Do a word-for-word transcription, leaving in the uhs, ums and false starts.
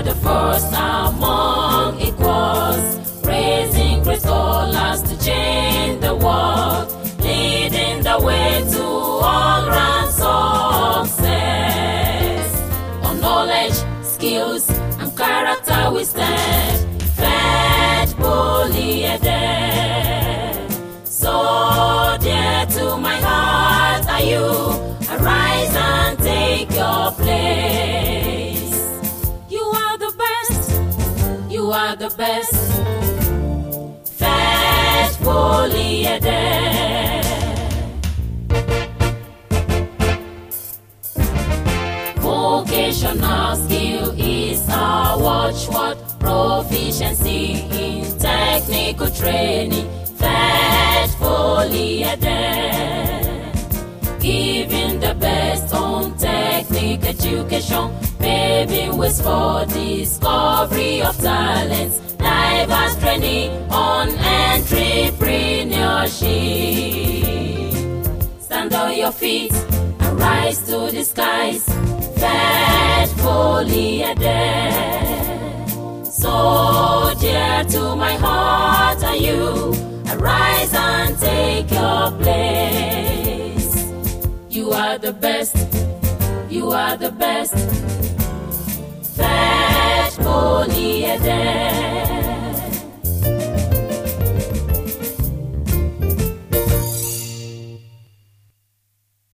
are the first among equals, raising great scholars to change the world, leading the way to all-round success. On knowledge, skills, and character we stand, Fetch Poly-Ede. So dear to my heart are you, arise and take your place. You are the best, you are the best, Fetch Poly-Ede. Vocational skill is our watchword, proficiency in technical training, Fetch Poly-Ede. Giving the best on technical education, paving ways for discovery of talents, diverse training on entrepreneurship. Stand on your feet and rise to the skies, Fetch Poly-Ede. So dear to my heart are you, arise and take your place. You are the best, you are the best,